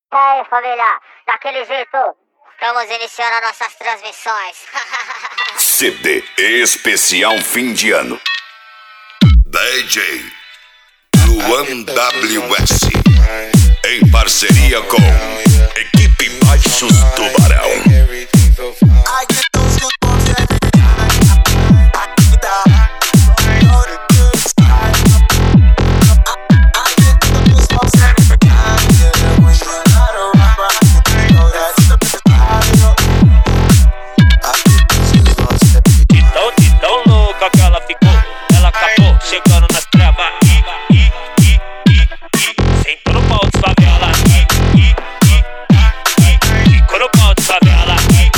E aí, família, daquele jeito, estamos iniciando nossas transmissões. CD especial fim de ano. DJ Luan WS, em parceria com Equipe Baixos Tubarão. Chegando nas trevas, sentou no pau de favela, ficou no pau de favela.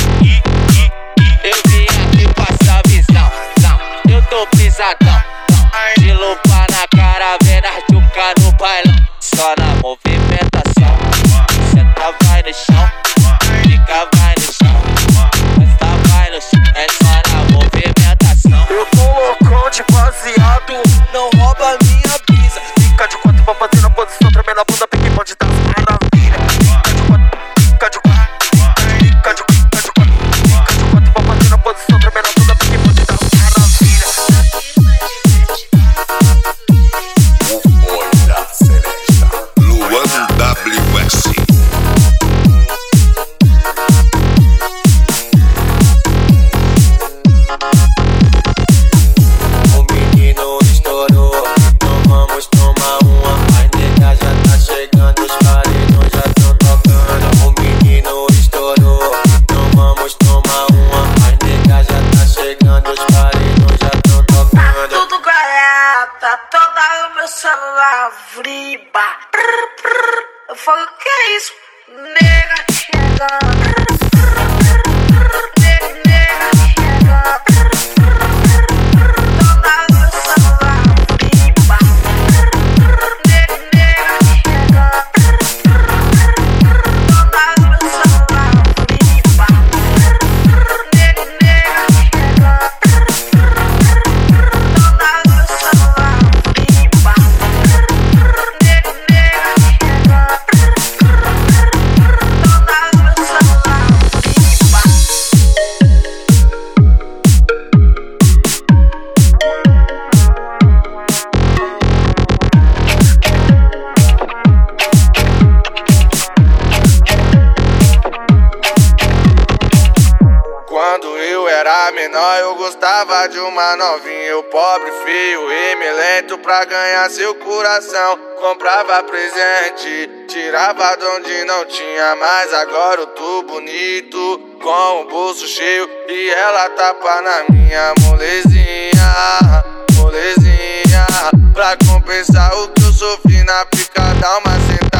Eu vim aqui passar a visão, eu tô pisadão, de lupa na caravana, juca no bailão, só na movimentação. Senta vai no chão, fica vai no chão, resta vai no chão, é só na movimentação. Eu tô loucão de baseado, não rouba minha brisa. Fica de quatro pra fazer na posição, tremendo a bunda, pique bonde das maravilhas. Fica de quatro, fica de quatro, fica de quatro, fica de quatro pra fazer na posição, tremendo a bunda, pique bonde das maravilhas. Olha Celesta, Luan WS. Vriba. Eu falo, que é isso? Nega chegando. Menor, eu gostava de uma novinha, eu pobre, feio e melento pra ganhar seu coração. Comprava presente, tirava de onde não tinha, mas agora eu tô bonito, com o bolso cheio e ela tapa na minha molezinha, molezinha. Pra compensar o que eu sofri na pica, dá uma sentada.